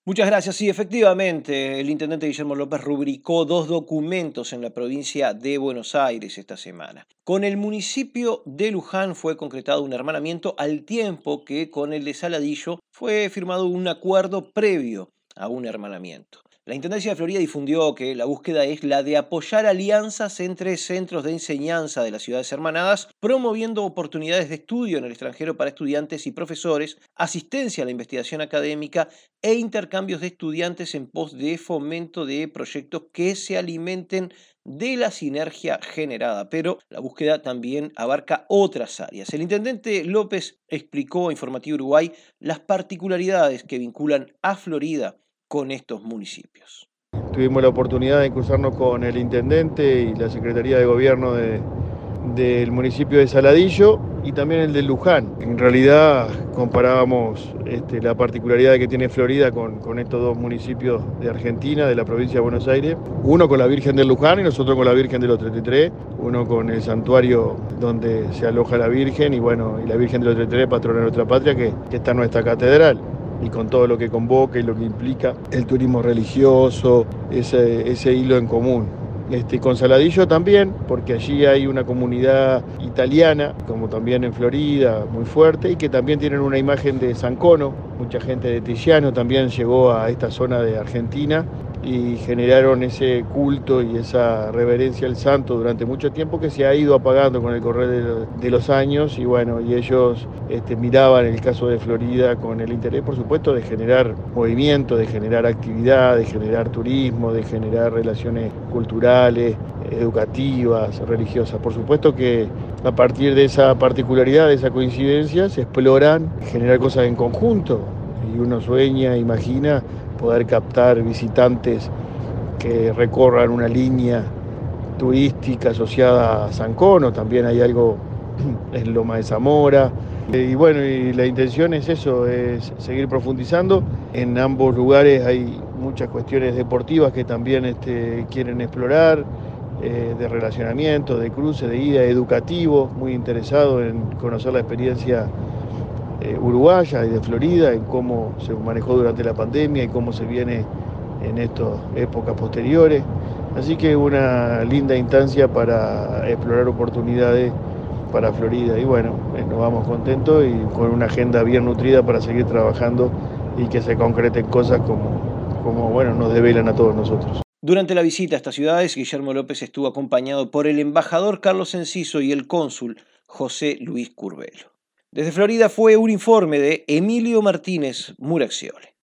Muchas gracias. Sí, efectivamente, el intendente Guillermo López rubricó 2 documentos en la provincia de Buenos Aires esta semana. Con el municipio de Luján fue concretado un hermanamiento, al tiempo que con el de Saladillo fue firmado un acuerdo previo a un hermanamiento. La Intendencia de Florida difundió que la búsqueda es la de apoyar alianzas entre centros de enseñanza de las ciudades hermanadas, promoviendo oportunidades de estudio en el extranjero para estudiantes y profesores, asistencia a la investigación académica e intercambios de estudiantes en pos de fomento de proyectos que se alimenten de la sinergia generada. Pero la búsqueda también abarca otras áreas. El intendente López explicó a Informativo Uruguay las particularidades que vinculan a Florida con estos municipios. Tuvimos la oportunidad de cruzarnos con el intendente y la Secretaría de Gobierno del municipio de Saladillo y también el de Luján. En realidad comparábamos la particularidad que tiene Florida con estos dos municipios de Argentina, de la provincia de Buenos Aires. Uno con la Virgen de Luján y nosotros con la Virgen de los 33. Uno con el santuario donde se aloja la Virgen y la Virgen de los 33, patrona de nuestra patria, que está en nuestra catedral. Y con todo lo que convoca y lo que implica el turismo religioso, ese hilo en común. Con Saladillo también, porque allí hay una comunidad italiana, como también en Florida, muy fuerte, y que también tienen una imagen de San Cono. Mucha gente de Tiziano también llegó a esta zona de Argentina y generaron ese culto y esa reverencia al santo durante mucho tiempo, que se ha ido apagando con el correr de los años, y ellos miraban el caso de Florida con el interés, por supuesto, de generar movimiento, de generar actividad, de generar turismo, de generar relaciones culturales, educativas, religiosas. Por supuesto que a partir de esa particularidad, de esa coincidencia, se exploran generar cosas en conjunto, y uno sueña, imagina poder captar visitantes que recorran una línea turística asociada a San Cono. También hay algo en Loma de Zamora. Y la intención es eso, es seguir profundizando. En ambos lugares hay muchas cuestiones deportivas que también quieren explorar, de relacionamiento, de cruce, de ida, educativo, muy interesado en conocer la experiencia uruguaya y de Florida, en cómo se manejó durante la pandemia y cómo se viene en estas épocas posteriores. Así que una linda instancia para explorar oportunidades para Florida. Nos vamos contentos y con una agenda bien nutrida para seguir trabajando y que se concreten cosas como nos develan a todos nosotros. Durante la visita a estas ciudades, Guillermo López estuvo acompañado por el embajador Carlos Enciso y el cónsul José Luis Curbelo. Desde Florida fue un informe de Emilio Martínez Muraxiole.